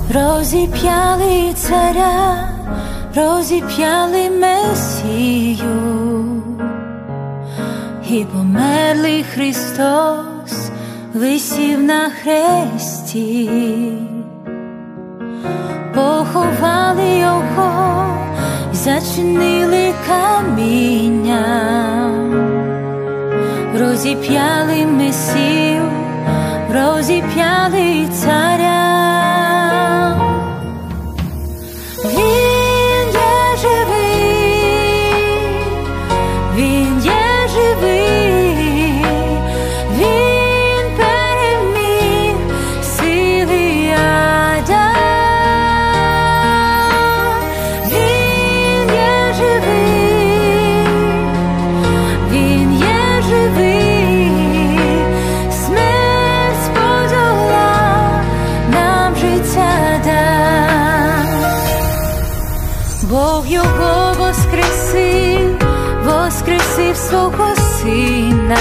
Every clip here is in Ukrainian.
розіп'яли царя, розіп'яли Месію, і померлий Христос висів на хресті, поховали його, зачинили камінням, розіп'яли Месію, розіп'яли царя. Він є живий, він є живий, він переміг сили ада. Він є живий, він є живий, смерть подолав, нам життя дав. Бог його воскресив, воскресив свого сина.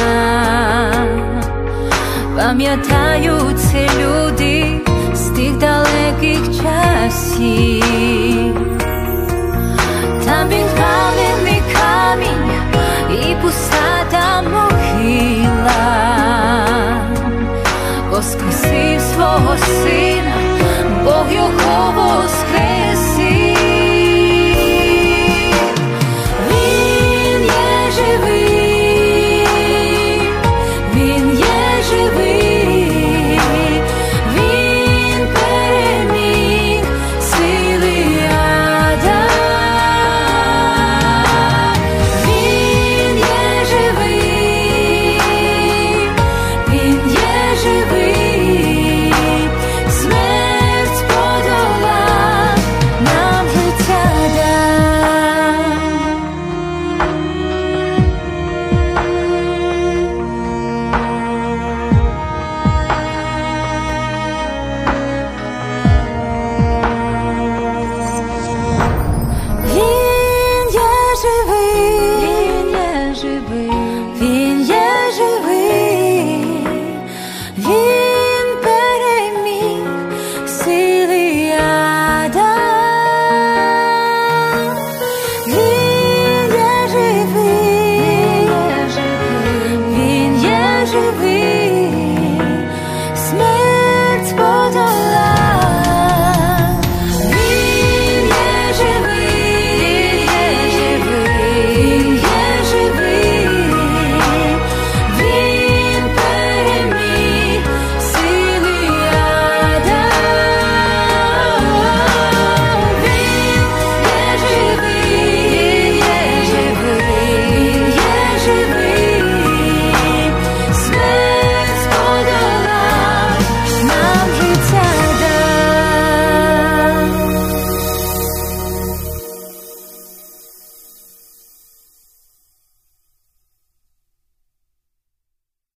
Пам'ятають це люди з тих далеких часів. Там він кам'яний камінь і пуста та могила. Воскресив свого сина, Бог його воскресив.